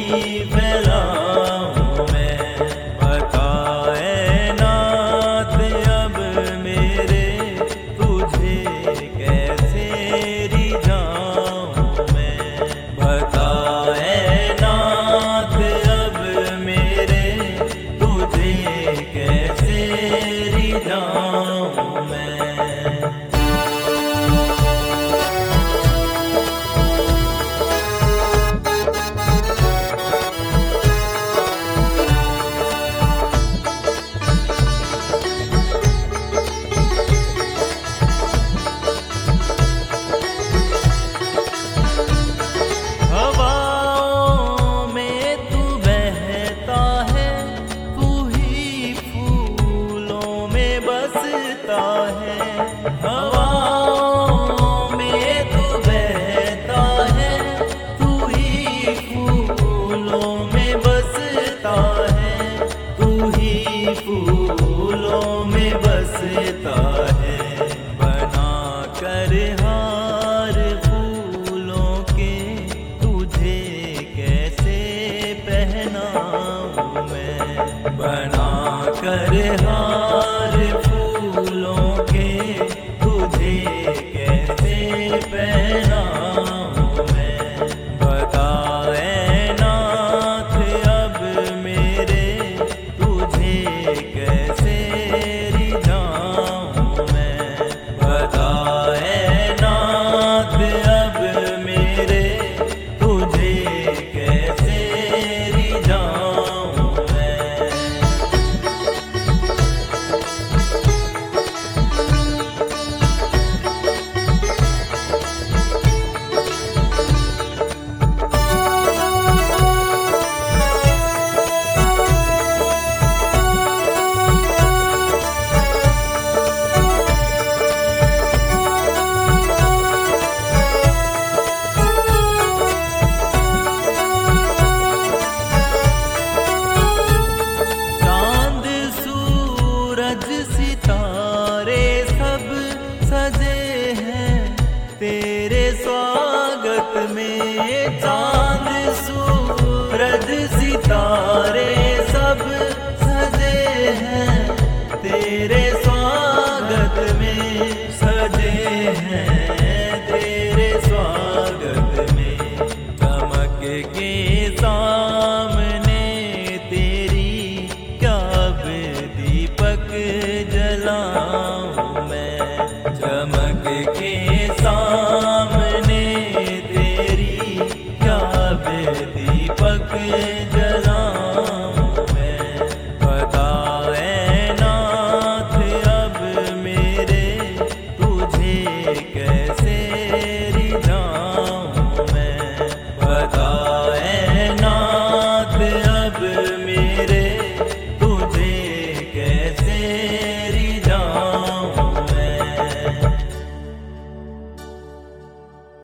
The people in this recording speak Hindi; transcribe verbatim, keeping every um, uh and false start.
फैलाऊं मैं। बताए नाथ अब मेरे तुझे कैसे रिझाऊं मैं। बताए नाथ अब मेरे तुझे कैसे रिझाऊं मैं। हवाओं में तू बहता है, तू ही फूलों में बसता है, तू ही फूलों में बसता है। बना कर हार फूलों के तुझे कैसे पहनाऊं मैं। बना कर हार फूलों के तुझे कैसे पहनाऊं मैं। बताए नाथ अब मेरे तुझे कैसे रिझाऊं मैं। बताए नाथ अब मेरे तुझे कैसे रिझाऊं मैं। सितारे सब सजे हैं तेरे स्वागत में। चांद सू